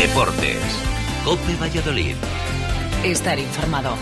Deportes. COPE Valladolid. Estar informado.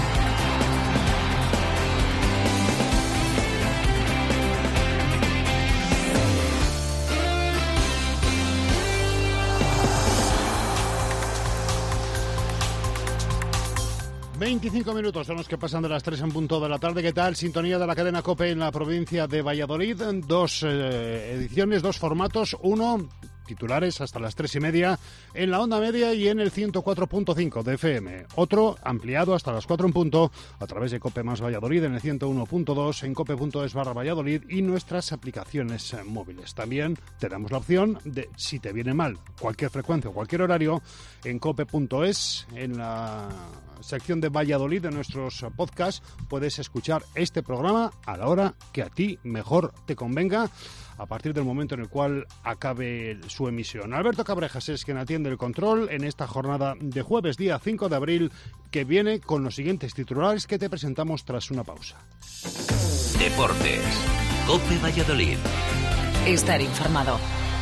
...25 son los que pasan de las 3 en punto de la tarde. ¿Qué tal? Sintonía de la cadena COPE en la provincia de Valladolid. Dos ediciones, dos formatos. Uno, titulares hasta las 3:30 en la onda media y en el 104.5 de FM. Otro, ampliado hasta las 4 en punto a través de COPE más Valladolid en el 101.2, en cope.es/Valladolid y nuestras aplicaciones móviles. También te damos la opción de, si te viene mal cualquier frecuencia o cualquier horario, en cope.es, en la sección de Valladolid de nuestros podcasts, puedes escuchar este programa a la hora que a ti mejor te convenga, a partir del momento en el cual acabe su emisión. Alberto Cabrejas es quien atiende el control en esta jornada de jueves, día 5 de abril, que viene con los siguientes titulares que te presentamos tras una pausa. Deportes. COPE Valladolid. Estar informado.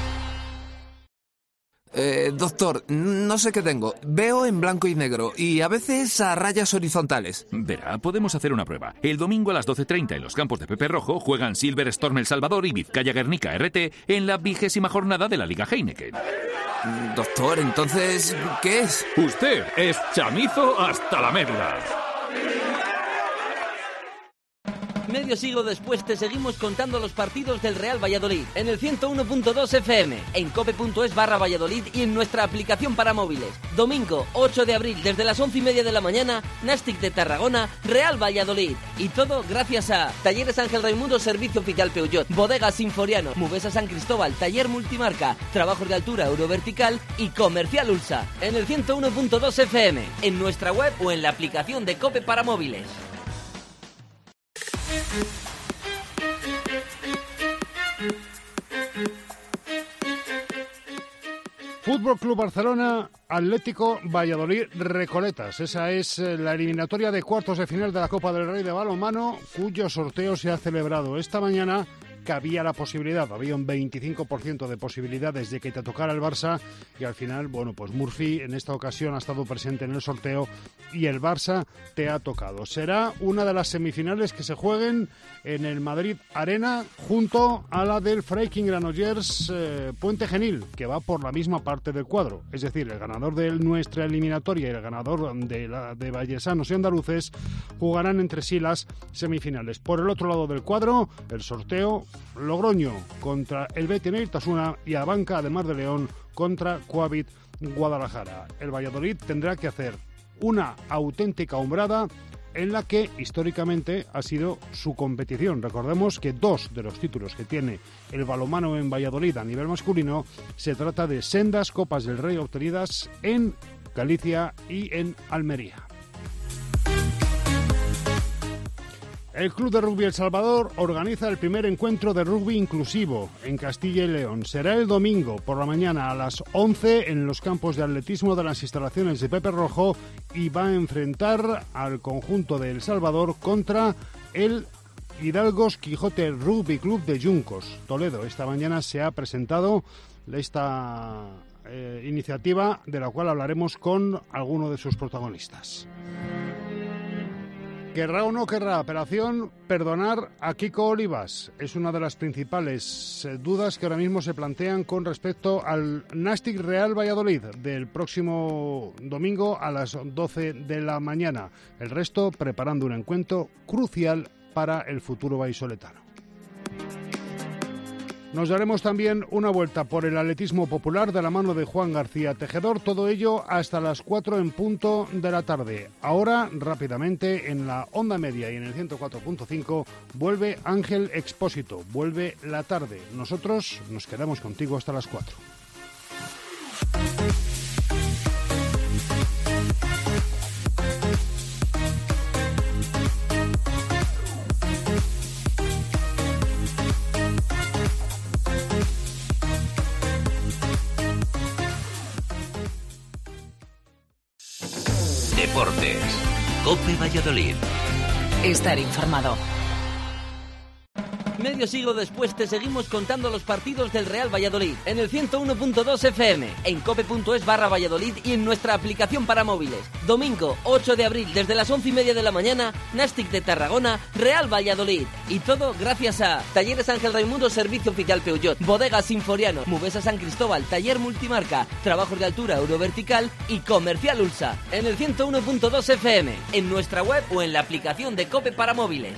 Doctor, no sé qué tengo. Veo en blanco y negro y a veces a rayas horizontales. Verá, podemos hacer una prueba. El domingo a las 12:30 en los campos de Pepe Rojo juegan Silver Storm El Salvador y Vizcaya Guernica RT en la 20ª jornada de la Liga Heineken. Doctor, entonces, ¿qué es? Usted es chamizo hasta la médula. Medio siglo después te seguimos contando los partidos del Real Valladolid en el 101.2 FM, en cope.es/Valladolid y en nuestra aplicación para móviles. Domingo 8 de abril desde las 11:30 de la mañana, Nàstic de Tarragona, Real Valladolid. Y todo gracias a Talleres Ángel Raimundo, Servicio Oficial Peugeot, Bodegas Sinforiano, Mubesa San Cristóbal, Taller Multimarca, Trabajos de Altura Eurovertical y Comercial Ulsa. En el 101.2 FM, en nuestra web o en la aplicación de Cope para móviles. Fútbol Club Barcelona, Atlético Valladolid, Recoletas. Esa es la eliminatoria de cuartos de final de la Copa del Rey de balonmano, cuyo sorteo se ha celebrado esta mañana. Que había la posibilidad, había un 25% de posibilidades de que te tocara el Barça y al final, bueno, pues Murphy en esta ocasión ha estado presente en el sorteo y el Barça te ha tocado. Será una de las semifinales que se jueguen en el Madrid Arena junto a la del Freiking Granollers Puente Genil, que va por la misma parte del cuadro. Es decir, el ganador de nuestra eliminatoria y el ganador de la de vallesanos y andaluces jugarán entre sí las semifinales. Por el otro lado del cuadro, el sorteo: Logroño contra el Betis Itasuna y Abanca, además de León, contra Coavit Guadalajara. El Valladolid tendrá que hacer una auténtica hombrada en la que históricamente ha sido su competición. Recordemos que dos de los títulos que tiene el balonmano en Valladolid a nivel masculino se trata de sendas Copas del Rey obtenidas en Galicia y en Almería. El Club de Rugby El Salvador organiza el primer encuentro de rugby inclusivo en Castilla y León. Será el domingo por la mañana a las 11 en los campos de atletismo de las instalaciones de Pepe Rojo y va a enfrentar al conjunto de El Salvador contra el Hidalgos Quijote Rugby Club de Yuncos, Toledo. Esta mañana se ha presentado esta iniciativa de la cual hablaremos con alguno de sus protagonistas. ¿Querrá o no querrá Operación perdonar a Kiko Olivas? Es una de las principales dudas que ahora mismo se plantean con respecto al Nàstic Real Valladolid del próximo domingo a las 12 de la mañana. El resto preparando un encuentro crucial para el futuro vallisoletano. Nos daremos también una vuelta por el atletismo popular de la mano de Juan García Tejedor, todo ello hasta las 4 en punto de la tarde. Ahora, rápidamente, en la onda media y en el 104.5, vuelve Ángel Expósito, vuelve la tarde. Nosotros nos quedamos contigo hasta las 4. Deportes. COPE Valladolid. Estar informado. Medio siglo después te seguimos contando los partidos del Real Valladolid en el 101.2 FM, en cope.es/Valladolid y en nuestra aplicación para móviles. Domingo 8 de abril desde las 11:30 de la mañana, Nàstic de Tarragona, Real Valladolid. Y todo gracias a Talleres Ángel Raimundo, Servicio Oficial Peugeot, Bodegas Sinforiano, Mubesa San Cristóbal, Taller Multimarca, Trabajos de Altura Eurovertical y Comercial Ulsa. En el 101.2 FM, en nuestra web o en la aplicación de Cope para móviles.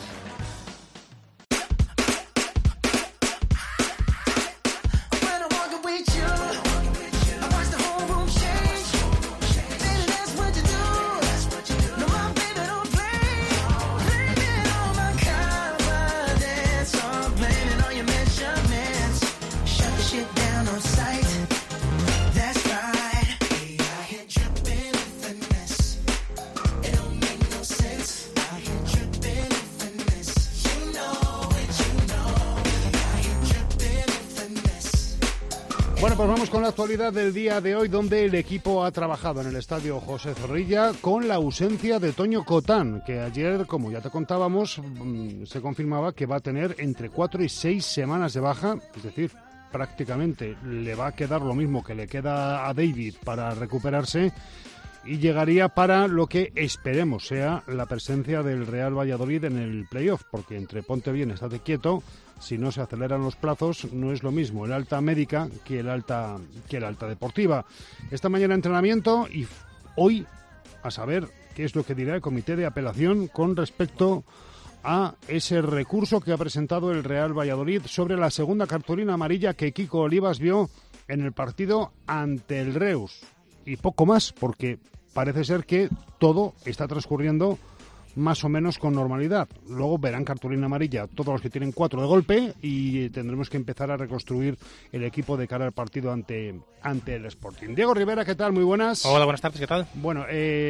Bueno, pues vamos con la actualidad del día de hoy, donde el equipo ha trabajado en el estadio José Zorrilla con la ausencia de Toño Cotán, que ayer, como ya te contábamos, se confirmaba que va a tener entre 4 y 6 semanas de baja, es decir, prácticamente le va a quedar lo mismo que le queda a David para recuperarse, y llegaría para lo que esperemos sea la presencia del Real Valladolid en el playoff, porque entre ponte bien, estate quieto, si no se aceleran los plazos, no es lo mismo el alta médica que el alta deportiva. Esta mañana entrenamiento y hoy a saber qué es lo que dirá el comité de apelación con respecto a ese recurso que ha presentado el Real Valladolid sobre la segunda cartulina amarilla que Kiko Olivas vio en el partido ante el Reus. Y poco más, porque parece ser que todo está transcurriendo más o menos con normalidad. Luego verán cartulina amarilla todos los que tienen 4 de golpe y tendremos que empezar a reconstruir el equipo de cara al partido ante el Sporting. Diego Rivera, ¿qué tal? Muy buenas. Hola, buenas tardes, ¿qué tal? Bueno,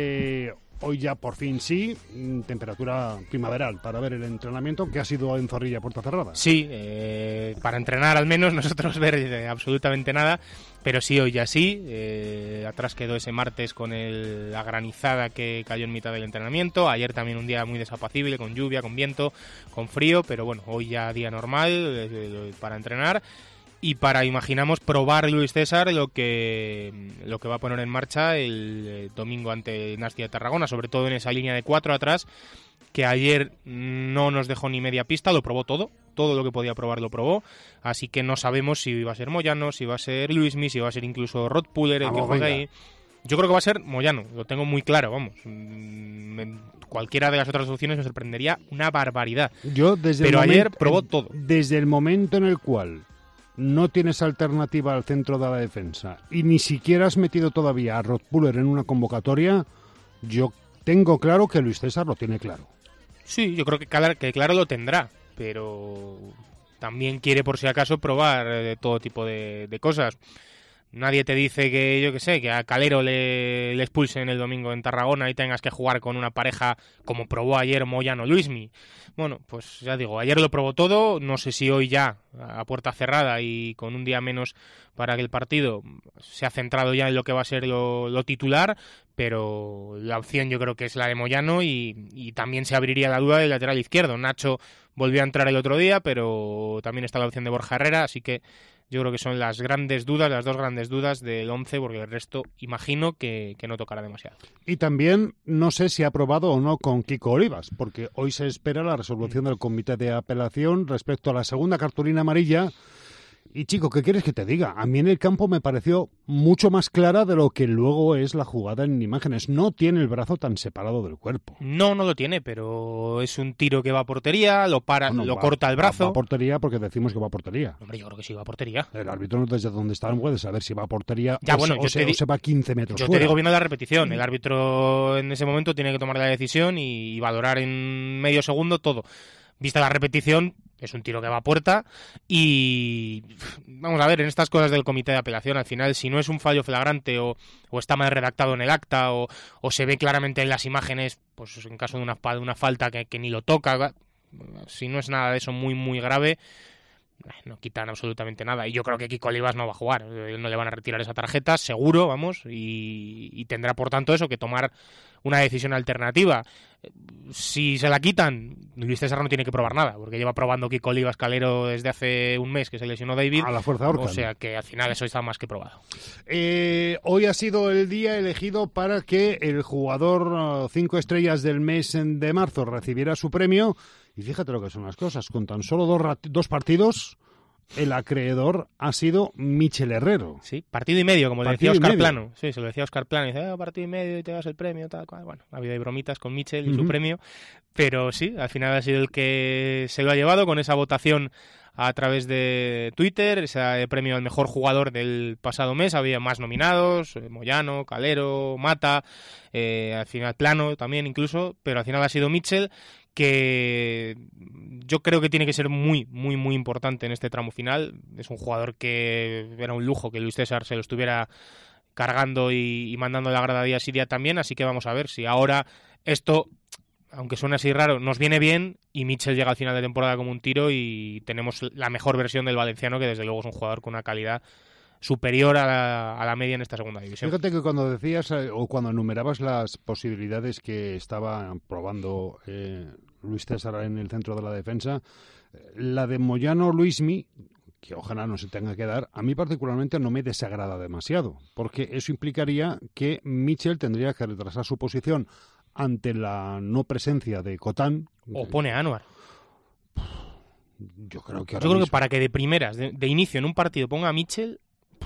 hoy ya por fin sí, temperatura primaveral para ver el entrenamiento, que ha sido en Zorrilla, puerta cerrada. Sí, para entrenar al menos, nosotros ver absolutamente nada, pero sí, hoy ya sí. Atrás quedó ese martes con la granizada que cayó en mitad del entrenamiento. Ayer también un día muy desapacible, con lluvia, con viento, con frío, pero bueno, hoy ya día normal para entrenar. Y para, imaginamos, probar Luis César lo que va a poner en marcha el domingo ante Nàstic de Tarragona, sobre todo en esa línea de 4 atrás, que ayer no nos dejó ni media pista, lo probó todo lo que podía probar lo probó, así que no sabemos si va a ser Moyano, si va a ser Luismi, si va a ser incluso Rod Puller el que juega ahí. Yo creo que va a ser Moyano, lo tengo muy claro, vamos. Cualquiera de las otras opciones me sorprendería una barbaridad. Pero ayer probó todo. Desde el momento en el cual no tienes alternativa al centro de la defensa y ni siquiera has metido todavía a Rod Puller en una convocatoria, yo tengo claro que Luis César lo tiene claro. Sí, yo creo que claro lo tendrá, pero también quiere por si acaso probar todo tipo de cosas. Nadie te dice que, yo qué sé, que a Calero le expulsen el domingo en Tarragona y tengas que jugar con una pareja como probó ayer Moyano Luismi. Bueno, pues ya digo, ayer lo probó todo, no sé si hoy ya a puerta cerrada y con un día menos para que el partido se ha centrado ya en lo que va a ser lo titular, pero la opción yo creo que es la de Moyano y también se abriría la duda del lateral izquierdo. Nacho volvió a entrar el otro día, pero también está la opción de Borja Herrera, así que yo creo que son las dos grandes dudas del 11, porque el resto imagino que no tocará demasiado. Y también no sé si ha probado o no con Kiko Olivas, porque hoy se espera la resolución del comité de apelación respecto a la segunda cartulina amarilla. Y chico, ¿qué quieres que te diga? A mí en el campo me pareció mucho más clara de lo que luego es la jugada en imágenes. No tiene el brazo tan separado del cuerpo. No lo tiene, pero es un tiro que va a portería, lo corta el brazo. Va a portería porque decimos que va a portería. Hombre, yo creo que sí va a portería. El árbitro desde donde está no puede saber si va a portería o se va 15 metros yo fuera. Te digo viendo la repetición. El árbitro en ese momento tiene que tomar la decisión y valorar en medio segundo todo. Vista la repetición, es un tiro que va a puerta y vamos a ver, en estas cosas del comité de apelación, al final, si no es un fallo flagrante o está mal redactado en el acta o se ve claramente en las imágenes, pues en caso de una falta que ni lo toca, si no es nada de eso muy, muy grave, no quitan absolutamente nada. Y yo creo que Kiko Olivas no va a jugar. No le van a retirar esa tarjeta, seguro, vamos, y tendrá por tanto eso que tomar una decisión alternativa. Si se la quitan, Luis César no tiene que probar nada, porque lleva probando Kiko Olivas Calero desde hace un mes que se lesionó David. A la fuerza ahorcan. O sea que al final eso está más que probado. Hoy ha sido el día elegido para que el jugador 5 estrellas del mes de marzo recibiera su premio. Y fíjate lo que son las cosas. Con tan solo dos partidos, el acreedor ha sido Michel Herrero. Sí, partido y medio, como le decía Partido y Óscar medio. Plano. Sí, se lo decía Óscar Plano. Dice, partido y medio y te das el premio, tal cual. Bueno, ha habido bromitas con Michel y su premio. Pero sí, al final ha sido el que se lo ha llevado con esa votación a través de Twitter, ese premio al mejor jugador del pasado mes. Había más nominados, Moyano, Calero, Mata, al final Plano también incluso, pero al final ha sido Michel, que yo creo que tiene que ser muy, muy, muy importante en este tramo final. Es un jugador que era un lujo que Luis César se lo estuviera cargando y mandando la grada día sí día también, así que vamos a ver si ahora esto, aunque suene así raro, nos viene bien y Michel llega al final de temporada como un tiro y tenemos la mejor versión del valenciano, que desde luego es un jugador con una calidad superior a la media en esta segunda división. Fíjate que cuando decías o cuando enumerabas las posibilidades que estaba probando Luis César en el centro de la defensa, la de Moyano Luismi, que ojalá no se tenga que dar, a mí particularmente no me desagrada demasiado, porque eso implicaría que Michel tendría que retrasar su posición ante la no presencia de Cotán. O pone a Anuar. Yo creo que para que de primeras, de inicio en un partido ponga a Michel.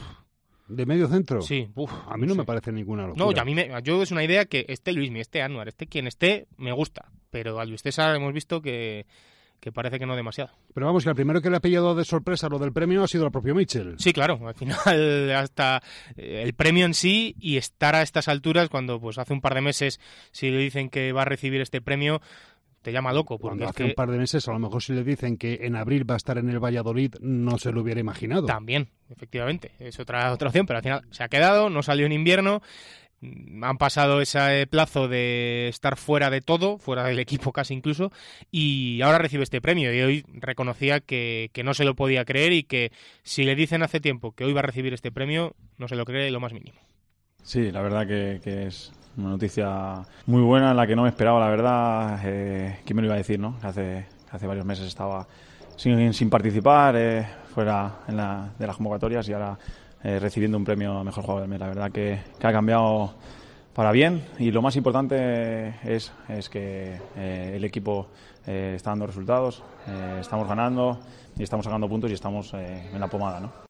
¿De medio centro? Sí. A mí no me parece ninguna locura. No, yo es una idea que esté Luismi, esté Anuar, esté quien esté, me gusta. Pero a Luis César hemos visto que parece que no demasiado. Pero vamos, que el primero que le ha pillado de sorpresa lo del premio ha sido el propio Michel. Sí, claro, al final hasta el premio en sí y estar a estas alturas cuando pues hace un par de meses si le dicen que va a recibir este premio te llama loco. Porque Cuando hace un par de meses a lo mejor si le dicen que en abril va a estar en el Valladolid no se lo hubiera imaginado. También, efectivamente, es otra opción, pero al final se ha quedado, no salió en invierno. Han pasado ese plazo de estar fuera de todo, fuera del equipo casi incluso, y ahora recibe este premio. Y hoy reconocía que no se lo podía creer y que si le dicen hace tiempo que hoy va a recibir este premio, no se lo cree lo más mínimo. Sí, la verdad que es una noticia muy buena, en la que no me esperaba, la verdad. ¿Quién me lo iba a decir, no? Hace varios meses estaba sin participar, fuera de las convocatorias y ahora recibiendo un premio a Mejor Jugador del Mes. La verdad que ha cambiado para bien y lo más importante es que el equipo está dando resultados, estamos ganando y estamos sacando puntos y estamos en la pomada, ¿no?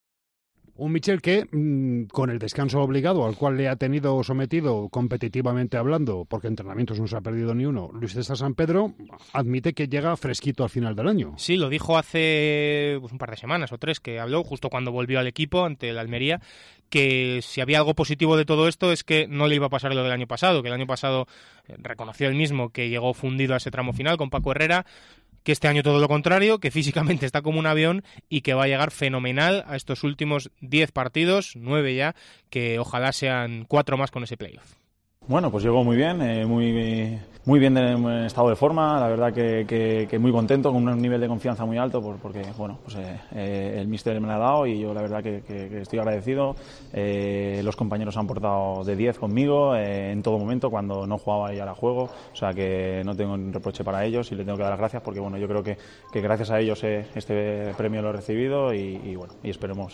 Un Michel que, con el descanso obligado al cual le ha tenido sometido competitivamente hablando, porque entrenamientos no se ha perdido ni uno, Luis César San Pedro admite que llega fresquito al final del año. Sí, lo dijo hace un par de semanas o 3 que habló justo cuando volvió al equipo ante el Almería, que si había algo positivo de todo esto es que no le iba a pasar lo del año pasado, que el año pasado reconoció él mismo que llegó fundido a ese tramo final con Paco Herrera, que este año todo lo contrario, que físicamente está como un avión y que va a llegar fenomenal a estos últimos 10 partidos, 9 ya, que ojalá sean 4 más con ese playoff. Bueno, pues llegó muy bien, muy bien en estado de forma, la verdad que muy contento, con un nivel de confianza muy alto, porque bueno, pues el míster me lo ha dado y yo la verdad que estoy agradecido. Los compañeros han portado de 10 conmigo en todo momento, cuando no jugaba y ahora juego, o sea que no tengo un reproche para ellos y les tengo que dar las gracias porque bueno, yo creo que gracias a ellos este premio lo he recibido y bueno, y esperemos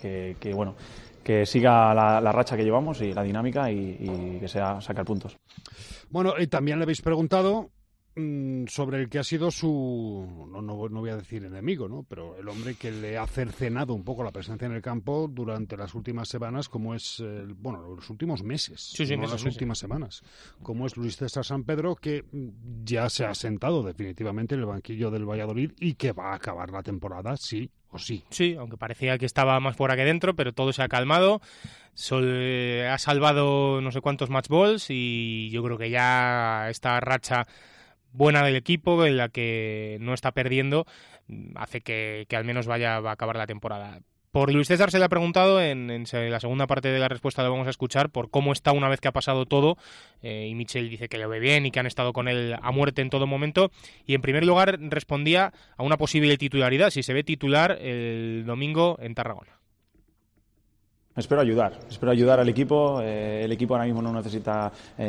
que siga la racha que llevamos y la dinámica y que sea sacar puntos. Bueno, y también le habéis preguntado sobre el que ha sido su, no voy a decir enemigo, ¿no? Pero el hombre que le ha cercenado un poco la presencia en el campo durante las últimas semanas, como es, los últimos meses, últimas semanas, como es Luis César San Pedro, que ya se ha sentado definitivamente en el banquillo del Valladolid y que va a acabar la temporada, sí o sí. Sí, aunque parecía que estaba más fuera que dentro, pero todo se ha calmado. Ha salvado no sé cuántos match balls y yo creo que ya esta racha buena del equipo, en la que no está perdiendo, hace que al menos va a acabar la temporada. Por Luis César se le ha preguntado, en la segunda parte de la respuesta lo vamos a escuchar, por cómo está una vez que ha pasado todo, y Michel dice que lo ve bien y que han estado con él a muerte en todo momento, y en primer lugar respondía a una posible titularidad, si se ve titular el domingo en Tarragona. Espero ayudar al equipo. El equipo ahora mismo no necesita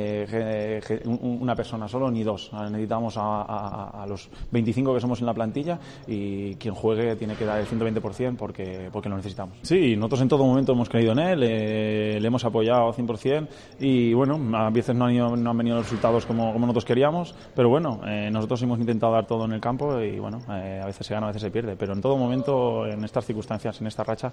una persona solo ni dos. Necesitamos a los 25 que somos en la plantilla, y quien juegue tiene que dar el 120% porque lo necesitamos. Sí, nosotros en todo momento hemos creído en él, le hemos apoyado 100%, y bueno, a veces no han venido los resultados como nosotros queríamos, pero bueno, nosotros hemos intentado dar todo en el campo, y bueno, a veces se gana, a veces se pierde, pero en todo momento, en estas circunstancias, en esta racha,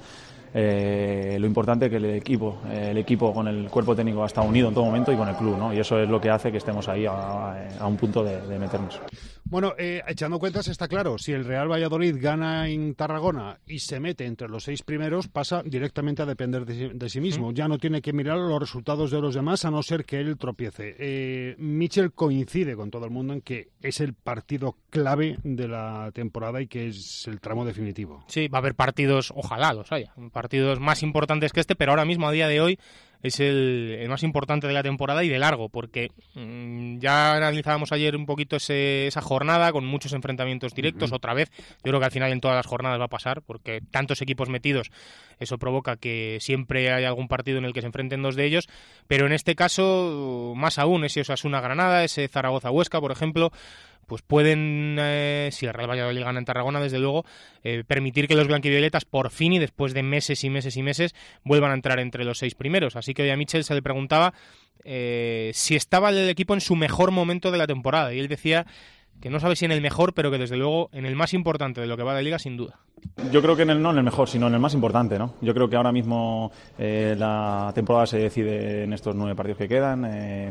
lo importante que el equipo con el cuerpo técnico ha estado unido en todo momento, y con el club, ¿no? Y eso es lo que hace que estemos ahí a un punto de meternos. Bueno, echando cuentas, está claro, si el Real Valladolid gana en Tarragona y se mete entre los 6 primeros, pasa directamente a depender de sí mismo. Ya no tiene que mirar los resultados de los demás, a no ser que él tropiece. Michel coincide con todo el mundo en que es el partido clave de la temporada y que es el tramo definitivo. Sí, va a haber partidos, ojalá los haya, partidos más importantes que este, pero ahora mismo, a día de hoy, es el más importante de la temporada, y de largo, porque ya analizábamos ayer un poquito esa jornada con muchos enfrentamientos directos. Otra vez, yo creo que al final en todas las jornadas va a pasar, porque tantos equipos metidos, eso provoca que siempre hay algún partido en el que se enfrenten dos de ellos, pero en este caso más aún, ese Osasuna-Granada, ese Zaragoza-Huesca, por ejemplo, pues pueden, si el Real Valladolid gana en Tarragona, desde luego, permitir que los blanquivioletas por fin, y después de meses y meses y meses, vuelvan a entrar entre los 6 primeros. Así que hoy a Michel se le preguntaba si estaba el equipo en su mejor momento de la temporada, y él decía que no sabe si en el mejor, pero que desde luego en el más importante de lo que va de Liga, sin duda. Yo creo que no en el mejor, sino en el más importante, ¿no? Yo creo que ahora mismo la temporada se decide en estos 9 partidos que quedan.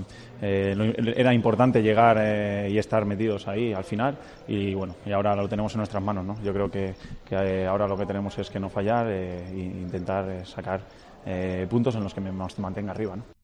Era importante llegar y estar metidos ahí al final, y bueno, y ahora lo tenemos en nuestras manos, ¿no? Yo creo que ahora lo que tenemos es que no fallar e intentar sacar puntos en los que nos mantenga arriba, ¿no?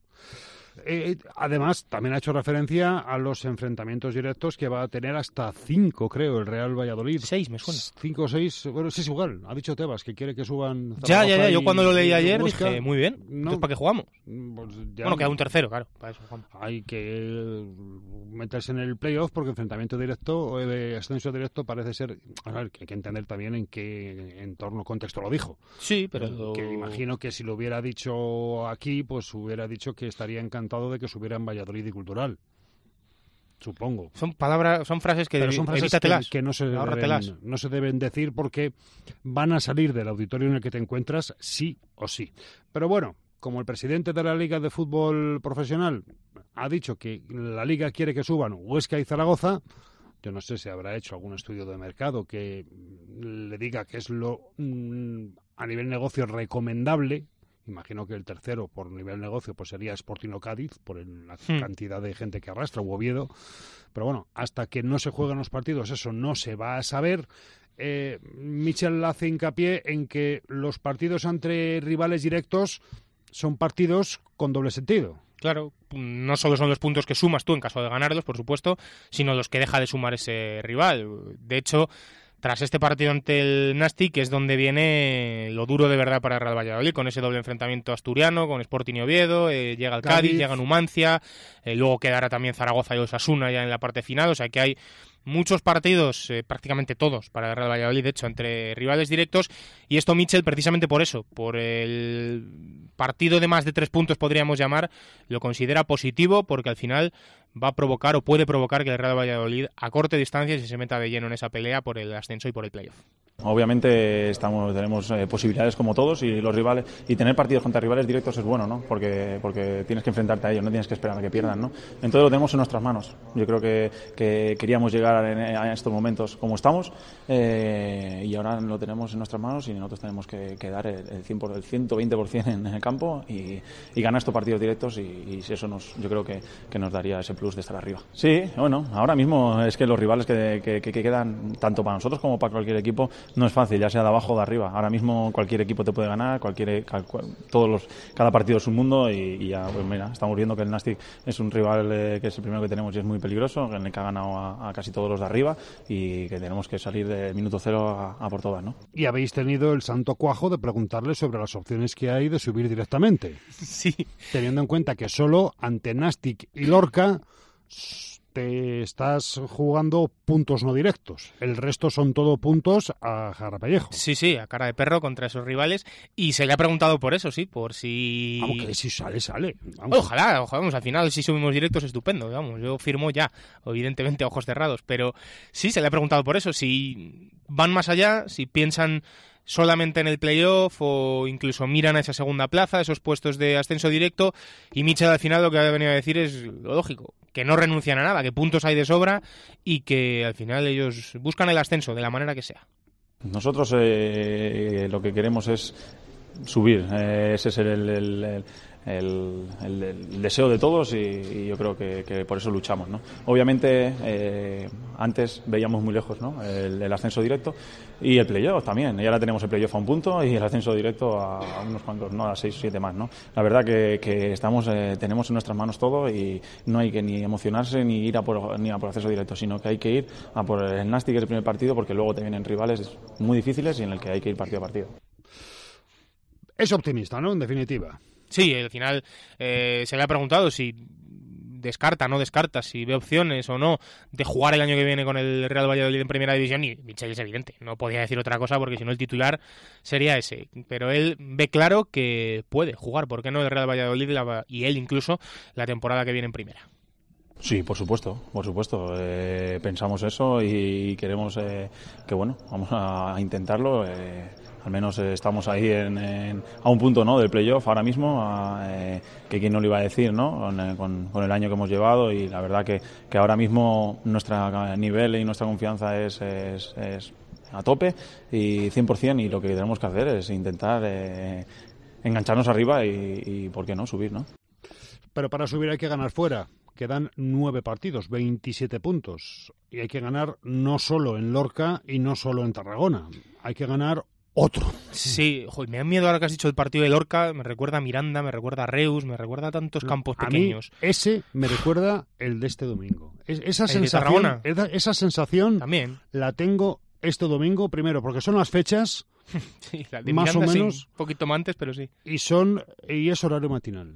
Además, también ha hecho referencia a los enfrentamientos directos que va a tener hasta 5, creo, el Real Valladolid. 6, me suena. 5 o 6, bueno, sí es igual. Ha dicho Tebas que quiere que suban Zaragoza. Ya, yo cuando lo leí ayer Huesca, dije, muy bien, no, entonces ¿para qué jugamos? Pues bueno, queda un tercero, claro, para eso jugamos. Hay que meterse en el playoff, porque enfrentamiento directo o de ascenso directo parece ser... A ver, que hay que entender también en qué entorno, contexto lo dijo. Sí, pero... Que imagino que si lo hubiera dicho aquí, pues hubiera dicho que estaría encantado de que subiera en Valladolid y Cultural, supongo. Son frases que no se deben decir, porque van a salir del auditorio en el que te encuentras sí o sí. Pero bueno, como el presidente de la Liga de Fútbol Profesional ha dicho que la Liga quiere que suban Huesca y Zaragoza, yo no sé si habrá hecho algún estudio de mercado que le diga que es lo a nivel negocio recomendable. Imagino que el tercero, por nivel negocio, pues sería Sporting o Cádiz, por la cantidad de gente que arrastra, o Oviedo. Pero bueno, hasta que no se jueguen los partidos, eso no se va a saber. Michel hace hincapié en que los partidos entre rivales directos son partidos con doble sentido. Claro, no solo son los puntos que sumas tú en caso de ganarlos, por supuesto, sino los que deja de sumar ese rival. De hecho, tras este partido ante el Nastic, que es donde viene lo duro de verdad para el Real Valladolid, con ese doble enfrentamiento asturiano, con Sporting y Oviedo, llega el Cádiz, llega Numancia, luego quedará también Zaragoza y Osasuna ya en la parte final, o sea que hay muchos partidos, prácticamente todos, para el Real Valladolid, de hecho, entre rivales directos, y esto Michel, precisamente por eso, por el partido de más de 3 puntos, podríamos llamar, lo considera positivo, porque al final va a provocar o puede provocar que el Real Valladolid acorte distancias y se meta de lleno en esa pelea por el ascenso y por el playoff. Obviamente tenemos posibilidades como todos, y los rivales, y tener partidos contra rivales directos es bueno, ¿no? Porque tienes que enfrentarte a ellos, no tienes que esperar a que pierdan, ¿no? Entonces lo tenemos en nuestras manos. Yo creo que queríamos llegar a estos momentos como estamos, y ahora lo tenemos en nuestras manos, y nosotros tenemos que dar el 120% en el campo y ganar estos partidos directos, y eso yo creo que nos daría ese plus de estar arriba. Sí, bueno, ahora mismo es que los rivales que quedan, tanto para nosotros como para cualquier equipo, no es fácil, ya sea de abajo o de arriba. Ahora mismo cualquier equipo te puede ganar, cada partido es un mundo y ya, pues mira, estamos viendo que el Nastic es un rival que es el primero que tenemos y es muy peligroso, en el que ha ganado a casi todos los de arriba y que tenemos que salir del minuto cero a por todas, ¿no? Y habéis tenido el santo cuajo de preguntarle sobre las opciones que hay de subir directamente. Sí. Teniendo en cuenta que solo ante Nastic y Lorca te estás jugando puntos no directos. El resto son todo puntos a jarapellejo. Sí, a cara de perro contra esos rivales. Y se le ha preguntado por eso, sí, por si... Vamos, que si sale. Vamos. Ojalá, vamos, al final si subimos directos estupendo, vamos, yo firmo ya, evidentemente a ojos cerrados, pero sí, se le ha preguntado por eso, si van más allá, si piensan solamente en el playoff o incluso miran a esa segunda plaza, esos puestos de ascenso directo, y Michel al final lo que ha venido a decir es lo lógico, que no renuncian a nada, que puntos hay de sobra y que al final ellos buscan el ascenso de la manera que sea. Nosotros lo que queremos es subir, ese es el deseo de todos y yo creo que por eso luchamos, ¿no? Obviamente antes veíamos muy lejos, ¿no? el ascenso directo y el playoff también, y ahora tenemos el playoff a un punto y el ascenso directo a unos cuantos, ¿no? A 6 o 7 más, ¿no? La verdad que estamos tenemos en nuestras manos todo y no hay que ni emocionarse ni ir a por ascenso directo, sino que hay que ir a por el Nastic, que es el primer partido, porque luego te vienen rivales muy difíciles y en el que hay que ir partido a partido. Es optimista, ¿no? En definitiva. Sí, al final se le ha preguntado si no descarta, si ve opciones o no de jugar el año que viene con el Real Valladolid en Primera División, y Michel es evidente, no podía decir otra cosa porque si no el titular sería ese, pero él ve claro que puede jugar, ¿por qué no el Real Valladolid y él incluso la temporada que viene en Primera? Sí, por supuesto. Pensamos eso y queremos que, bueno, vamos a intentarlo. Al menos estamos ahí a un punto, ¿no? Del playoff ahora mismo, que quién no lo iba a decir, ¿no? Con el año que hemos llevado, y la verdad que ahora mismo nuestro nivel y nuestra confianza es a tope y 100%, y lo que tenemos que hacer es intentar engancharnos arriba y ¿por qué no? Subir, ¿no? Pero para subir hay que ganar fuera. Quedan 9 partidos, 27 puntos. Y hay que ganar no solo en Lorca y no solo en Tarragona. Hay que ganar otro. Sí, joder, me da miedo ahora que has dicho el partido de Lorca. Me recuerda a Miranda, me recuerda a Reus, me recuerda a tantos campos pequeños. A mí ese me recuerda el de este domingo. Esa sensación también la tengo este domingo, primero porque son las fechas, sí, la de más Miranda, o menos, sí, un poquito más antes, pero sí. Y es horario matinal.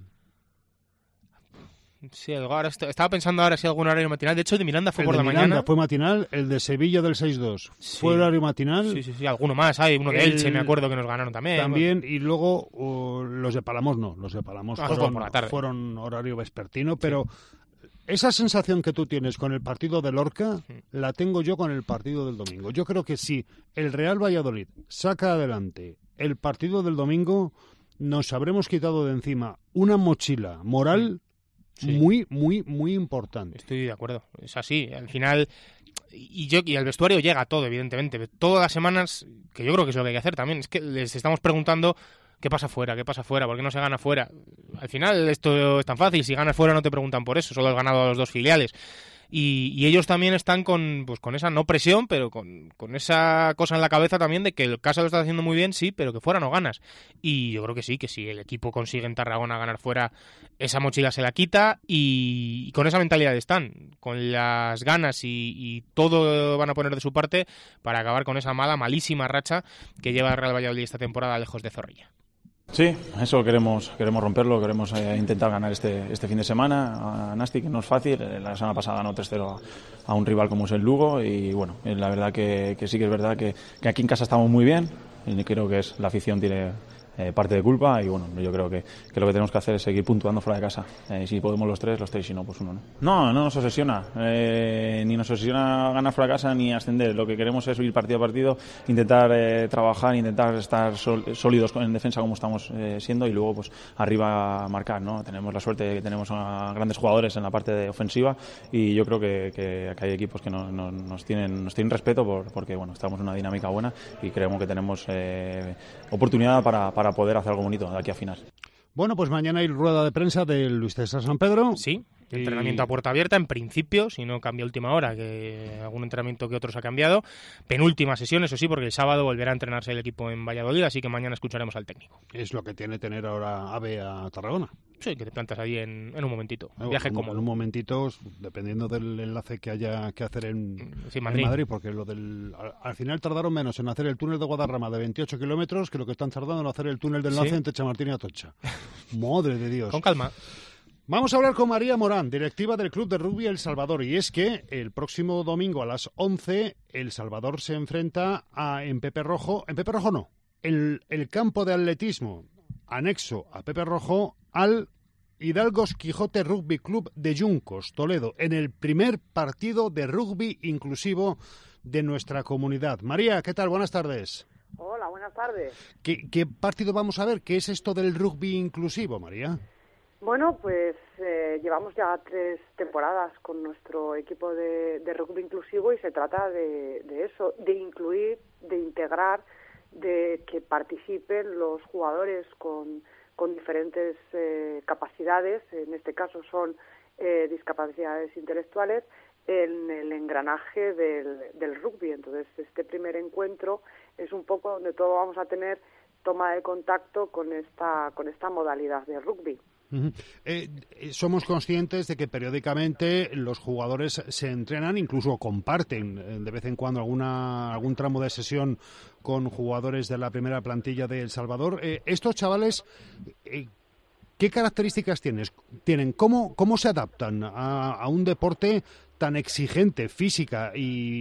Sí, ahora estaba pensando ahora si algún horario matinal. De hecho, el de Miranda fue por la mañana. Miranda fue matinal, el de Sevilla del 6-2 fue horario matinal. Sí, alguno más. Hay uno de Elche, me acuerdo, que nos ganaron también. También, y luego los de Palamos no. Los de Palamos fueron horario vespertino, pero esa sensación que tú tienes con el partido de Lorca la tengo yo con el partido del domingo. Yo creo que si el Real Valladolid saca adelante el partido del domingo, nos habremos quitado de encima una mochila moral muy, muy, muy importante. Estoy de acuerdo, es así. Al final, y al vestuario llega todo, evidentemente. Todas las semanas, que yo creo que es lo que hay que hacer también, es que les estamos preguntando ¿qué pasa fuera? ¿Por qué no se gana fuera? Al final esto es tan fácil, si ganas fuera no te preguntan por eso, solo has ganado a los 2 filiales. Y ellos también están con esa no presión, pero con esa cosa en la cabeza también de que el Casa lo está haciendo muy bien, sí, pero que fuera no ganas. Y yo creo que sí, que si el equipo consigue en Tarragona ganar fuera, esa mochila se la quita, y con esa mentalidad están, con las ganas y todo van a poner de su parte para acabar con esa malísima racha que lleva el Real Valladolid esta temporada lejos de Zorrilla. Sí, eso queremos romperlo, queremos intentar ganar este fin de semana a Nastic, que no es fácil. La semana pasada ganó 3-0 a un rival como es el Lugo, y bueno, la verdad que sí que es verdad que aquí en casa estamos muy bien, y creo que la afición tiene parte de culpa, y bueno, yo creo que lo que tenemos que hacer es seguir puntuando fuera de casa. Si podemos los tres, si no, pues uno, ¿no? No nos obsesiona, ni nos obsesiona ganar fuera de casa ni ascender. Lo que queremos es ir partido a partido, intentar trabajar, intentar estar sólidos en defensa como estamos siendo, y luego pues arriba marcar, ¿no? Tenemos la suerte de que tenemos a grandes jugadores en la parte de ofensiva, y yo creo que hay equipos que nos tienen respeto porque bueno, estamos en una dinámica buena y creemos que tenemos oportunidad para poder hacer algo bonito de aquí a final. Bueno, pues mañana hay rueda de prensa de Luis César San Pedro. Sí, entrenamiento a puerta abierta, en principio, si no cambia última hora, que algún entrenamiento que otros ha cambiado. Penúltima sesión, eso sí, porque el sábado volverá a entrenarse el equipo en Valladolid, así que mañana escucharemos al técnico. Es lo que tiene tener ahora AVE a Tarragona. Sí, que te plantas ahí en un momentito. Viaje cómodo. En un momentito, dependiendo del enlace que haya que hacer en Madrid, porque al final tardaron menos en hacer el túnel de Guadarrama de 28 kilómetros que lo que están tardando en hacer el túnel de enlace entre Chamartín y Atocha. Madre de Dios. Con calma. Vamos a hablar con María Morán, directiva del Club de Rugby El Salvador, y es que el próximo domingo a las 11 El Salvador se enfrenta en Pepe Rojo, el campo de atletismo anexo a Pepe Rojo al Hidalgos Quijote Rugby Club de Yuncos, Toledo, en el primer partido de rugby inclusivo de nuestra comunidad. María, ¿qué tal? Buenas tardes. Hola, buenas tardes. ¿Qué partido vamos a ver? ¿Qué es esto del rugby inclusivo, María? Bueno, pues llevamos ya 3 temporadas con nuestro equipo de rugby inclusivo y se trata de eso, de incluir, de integrar, de que participen los jugadores con diferentes capacidades, en este caso son discapacidades intelectuales, en el engranaje del rugby. Entonces, este primer encuentro es un poco donde todos vamos a tener toma de contacto con esta modalidad de rugby. Somos conscientes de que periódicamente los jugadores se entrenan, incluso comparten de vez en cuando algún tramo de sesión con jugadores de la primera plantilla de El Salvador. Estos chavales, ¿qué características tienen? ¿Cómo se adaptan a un deporte tan exigente física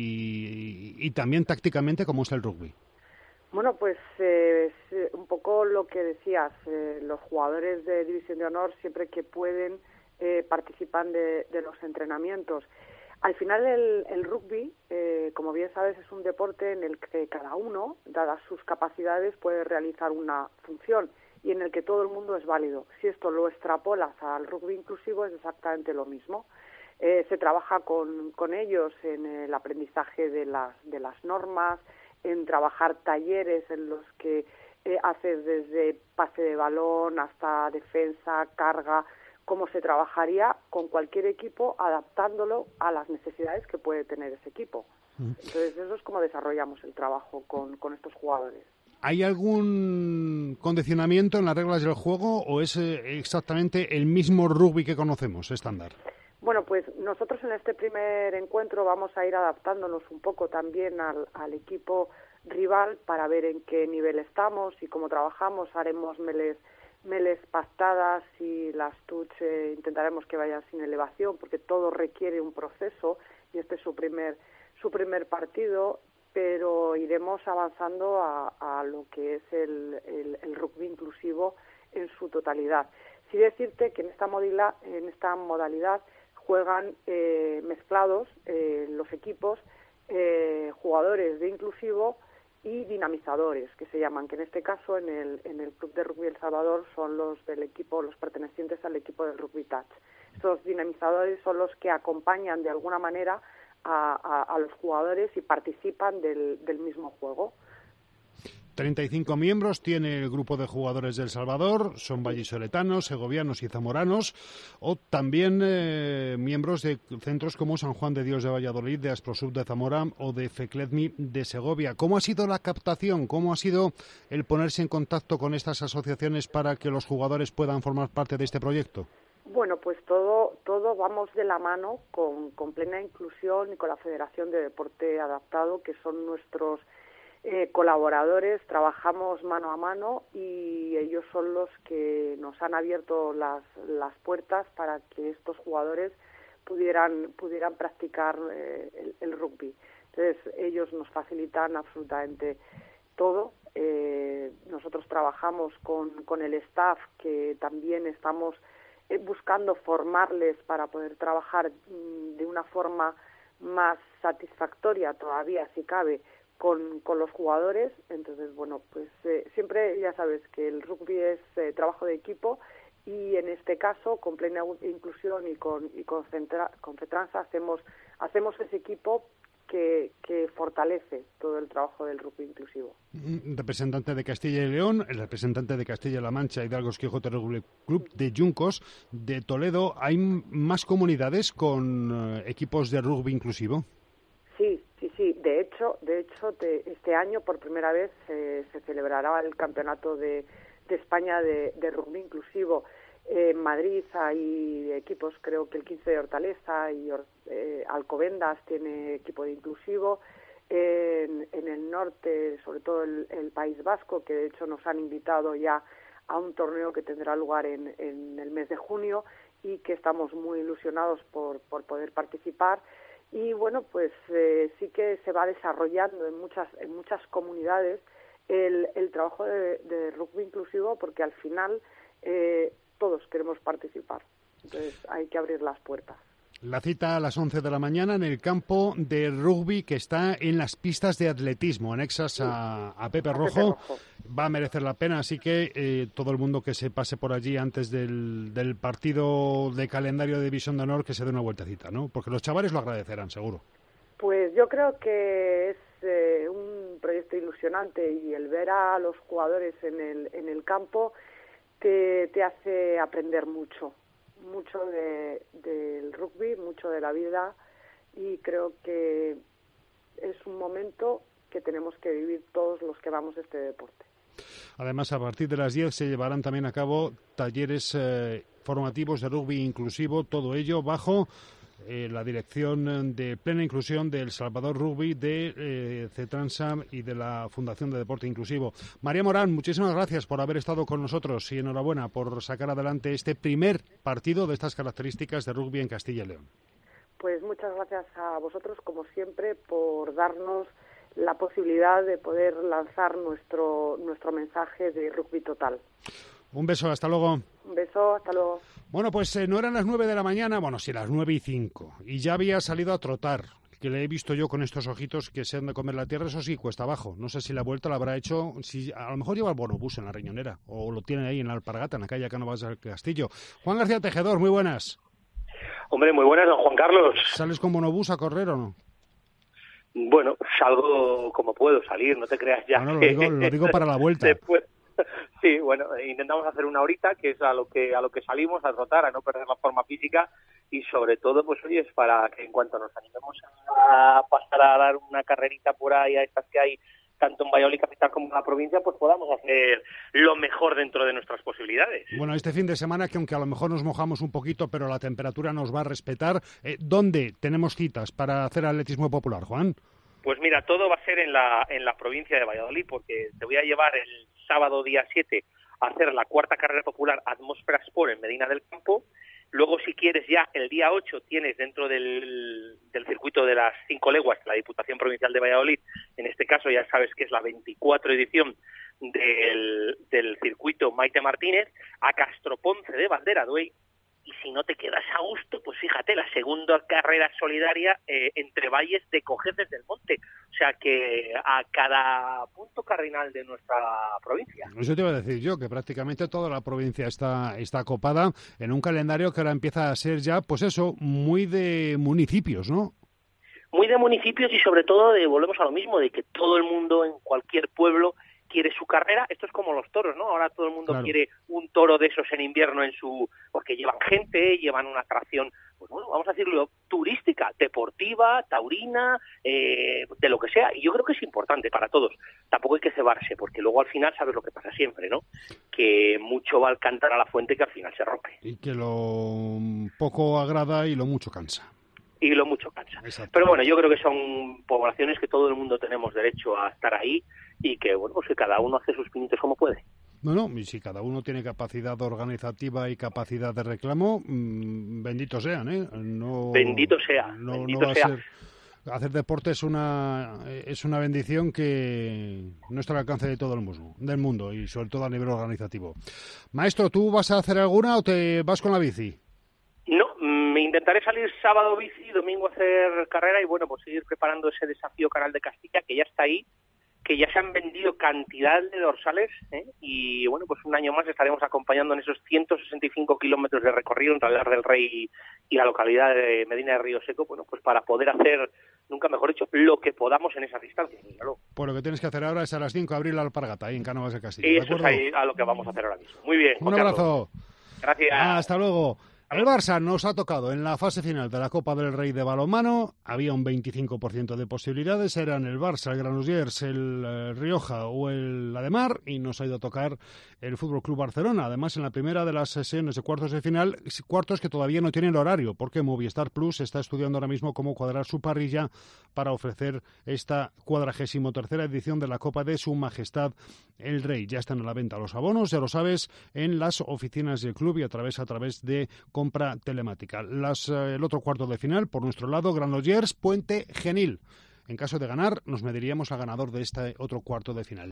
y también tácticamente como es el rugby? Bueno, pues es un poco lo que decías, los jugadores de División de Honor siempre que pueden participan de los entrenamientos. Al final el rugby, como bien sabes, es un deporte en el que cada uno, dadas sus capacidades, puede realizar una función y en el que todo el mundo es válido. Si esto lo extrapolas al rugby inclusivo es exactamente lo mismo. Se trabaja con ellos en el aprendizaje de las normas, en trabajar talleres en los que haces desde pase de balón hasta defensa, carga, cómo se trabajaría con cualquier equipo adaptándolo a las necesidades que puede tener ese equipo. Entonces eso es como desarrollamos el trabajo con estos jugadores. ¿Hay algún condicionamiento en las reglas del juego o es exactamente el mismo rugby que conocemos, estándar? Bueno, pues nosotros en este primer encuentro vamos a ir adaptándonos un poco también al equipo rival para ver en qué nivel estamos y cómo trabajamos. Haremos meles pactadas y las touch intentaremos que vayan sin elevación porque todo requiere un proceso y este es su primer partido, pero iremos avanzando a lo que es el rugby inclusivo en su totalidad. Sí decirte que en esta modalidad juegan mezclados los equipos, jugadores de inclusivo y dinamizadores, que se llaman, que en este caso en el Club de Rugby El Salvador son los del equipo, los pertenecientes al equipo del Rugby Touch. Estos dinamizadores son los que acompañan de alguna manera a los jugadores y participan del mismo juego. 35 miembros tiene el grupo de jugadores de El Salvador, son vallisoletanos, segovianos y zamoranos, o también miembros de centros como San Juan de Dios de Valladolid, de Asprosub de Zamora o de Fecledmi de Segovia. ¿Cómo ha sido la captación? ¿Cómo ha sido el ponerse en contacto con estas asociaciones para que los jugadores puedan formar parte de este proyecto? Bueno, pues todo vamos de la mano con plena inclusión y con la Federación de Deporte Adaptado, que son nuestros colaboradores, trabajamos mano a mano y ellos son los que nos han abierto las puertas para que estos jugadores pudieran practicar el rugby. Entonces ellos nos facilitan absolutamente todo. Nosotros trabajamos con el staff, que también estamos buscando formarles para poder trabajar de una forma más satisfactoria todavía, si cabe, con los jugadores. Entonces, bueno, pues siempre ya sabes que el rugby es trabajo de equipo y en este caso, con plena inclusión y con FETRANSA hacemos ese equipo que fortalece todo el trabajo del rugby inclusivo. Representante de Castilla y León, el representante de Castilla-La Mancha, Hidalgo Quijote Rugby Club de Juncos, de Toledo. ¿Hay más comunidades con equipos de rugby inclusivo? Sí. De hecho, este año por primera vez se celebrará el campeonato de España de rugby inclusivo. En Madrid hay equipos, creo que el 15 de Hortaleza y Alcobendas tiene equipo de inclusivo. En el norte, sobre todo el País Vasco, que de hecho nos han invitado ya a un torneo que tendrá lugar en el mes de junio y que estamos muy ilusionados por poder participar. Y bueno, pues sí que se va desarrollando en muchas comunidades el trabajo de rugby inclusivo, porque al final todos queremos participar. Entonces hay que abrir las puertas. La cita a las 11 de la mañana en el campo de rugby que está en las pistas de atletismo, anexas a Pepe Rojo. Va a merecer la pena, así que todo el mundo que se pase por allí antes del partido de calendario de División de Honor, que se dé una vueltecita, ¿no? Porque los chavales lo agradecerán, seguro. Pues yo creo que es un proyecto ilusionante, y el ver a los jugadores en el campo te hace aprender mucho del rugby, mucho de la vida, y creo que es un momento que tenemos que vivir todos los que vamos a este deporte. Además, a partir de las 10 se llevarán también a cabo talleres formativos de rugby inclusivo, todo ello bajo la dirección de plena inclusión del Salvador Rugby, de CETRANSAM y de la Fundación de Deporte Inclusivo. María Morán, muchísimas gracias por haber estado con nosotros y enhorabuena por sacar adelante este primer partido de estas características de rugby en Castilla y León. Pues muchas gracias a vosotros, como siempre, por darnos la posibilidad de poder lanzar nuestro mensaje de rugby total. Un beso, hasta luego. Un beso, hasta luego. Bueno, pues no eran las 9 de la mañana, bueno, sí, las 9:05, y ya había salido a trotar, que le he visto yo con estos ojitos que se han de comer la tierra, eso sí, cuesta abajo. No sé si la vuelta la habrá hecho, si a lo mejor lleva el bonobús en la Riñonera, o lo tiene ahí en la Alpargata, en la calle Cánovas del Castillo. Juan García Tejedor, muy buenas. Hombre, muy buenas, don Juan Carlos. ¿Sales con bonobús a correr o no? Bueno, salgo como puedo salir, no te creas ya. Bueno, lo digo para la vuelta. Después, sí, bueno, intentamos hacer una horita, que es a lo que salimos, a trotar, a no perder la forma física, y sobre todo, pues oye, es para que en cuanto nos animemos a pasar a dar una carrerita por ahí, a estas que hay tanto en Valladolid capital como en la provincia, pues podamos hacer lo mejor dentro de nuestras posibilidades. Bueno, este fin de semana, que aunque a lo mejor nos mojamos un poquito, pero la temperatura nos va a respetar, ¿dónde tenemos citas para hacer atletismo popular, Juan? Pues mira, todo va a ser en la provincia de Valladolid, porque te voy a llevar el sábado día 7 a hacer la cuarta carrera popular Atmósfera Sport en Medina del Campo. Luego, si quieres, ya el día 8 tienes dentro del circuito de las 5 leguas de la Diputación Provincial de Valladolid, en este caso ya sabes que es la 24 edición del circuito Maite Martínez, a Castroponce de Banderaduey. Y si no te quedas a gusto, pues fíjate, la segunda carrera solidaria entre valles de Cojeces del Monte. O sea que a cada punto cardinal de nuestra provincia. Eso te iba a decir yo, que prácticamente toda la provincia está copada en un calendario que ahora empieza a ser ya, pues eso, muy de municipios, ¿no? Muy de municipios, y sobre todo volvemos a lo mismo, de que todo el mundo en cualquier pueblo quiere su carrera. Esto es como los toros, ¿no? Ahora todo el mundo quiere un toro de esos en invierno porque llevan gente, llevan una atracción, pues bueno, vamos a decirlo, turística, deportiva, taurina, de lo que sea. Y yo creo que es importante para todos. Tampoco hay que cebarse, porque luego al final sabes lo que pasa siempre, ¿no? Que mucho va al cantar a la fuente, que al final se rompe. Y que lo poco agrada y lo mucho cansa. Y lo mucho cansa. Pero bueno, yo creo que son poblaciones que todo el mundo tenemos derecho a estar ahí, y que, bueno, pues que cada uno hace sus pinitos como puede. No, y si cada uno tiene capacidad organizativa y capacidad de reclamo, bendito sean, ¿eh? Bendito sea. Hacer deporte es una bendición que no está al alcance de todo el mundo, y sobre todo a nivel organizativo. Maestro, ¿tú vas a hacer alguna o te vas con la bici? No, me intentaré salir sábado bici, domingo hacer carrera, y bueno, pues seguir preparando ese desafío Canal de Castilla, que ya está ahí. que ya se han vendido cantidad de dorsales, y bueno, pues un año más estaremos acompañando en esos 165 kilómetros de recorrido entre Algar del Rey y la localidad de Medina de Río Seco, bueno, pues para poder hacer, nunca mejor dicho, lo que podamos en esa distancia. Claro. Pues lo que tienes que hacer ahora es a las 5 abrir la alpargata ahí en Cánovas de Castilla. Y eso es ahí a lo que vamos a hacer ahora mismo. Muy bien. Un abrazo. Gracias. Hasta luego. El Barça nos ha tocado en la fase final de la Copa del Rey de balonmano. Había un 25% de posibilidades. Eran el Barça, el Granollers, el Rioja o el Ademar. Y nos ha ido a tocar el Fútbol Club Barcelona. Además, en la primera de las sesiones de cuartos de final, cuartos que todavía no tienen horario, porque Movistar Plus está estudiando ahora mismo cómo cuadrar su parrilla para ofrecer esta 43ª edición de la Copa de Su Majestad el Rey. Ya están a la venta los abonos, ya lo sabes, en las oficinas del club y a través de compra telemática. El otro cuarto de final, por nuestro lado, Granollers, Puente Genil. En caso de ganar, nos mediríamos al ganador de este otro cuarto de final.